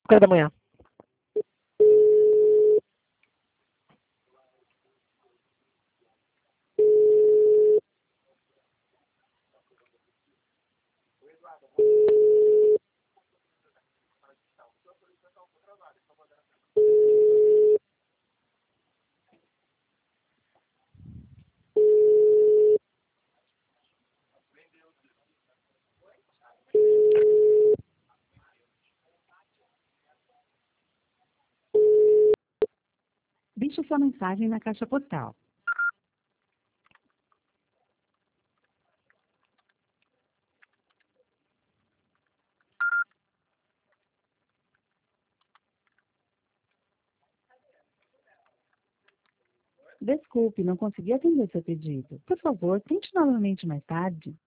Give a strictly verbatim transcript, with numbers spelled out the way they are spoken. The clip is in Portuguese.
Café da manhã. Deixe sua mensagem na caixa postal. Desculpe, não consegui atender seu pedido. Por favor, tente novamente mais tarde.